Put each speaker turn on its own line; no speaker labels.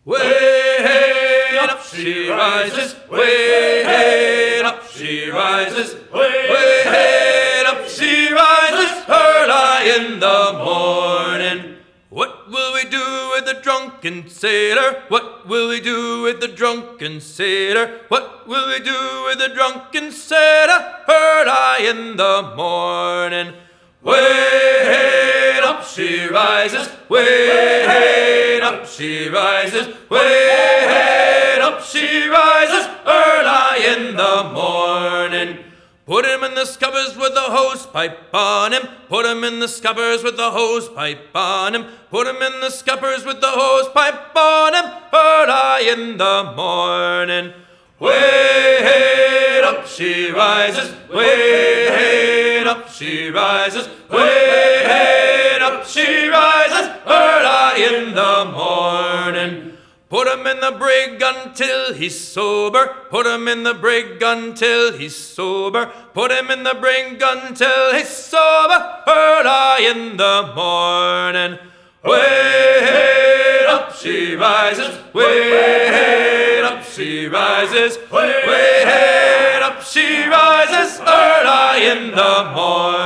Way up she rises, way up she rises, way up she rises, early in the morning. What will we do with the drunken sailor? What will we do with the drunken sailor? What will we do with the drunken sailor? Early in the morning. Way up she rises, way up she rises, way up she rises, early in the morning. Put him in the scuppers with the hose pipe on him. Put him in the scuppers with the hose pipe on him. Put him in the scuppers with the hose pipe on him, early in the morning. Way up she rises, way up she rises, way up she rises, early in the morning. Put him in the brig until he's sober. Put him in the brig until he's sober. Put him in the brig until he's sober, early in the morning. Way up she rises, way up she rises, way up she rises, early in the morning.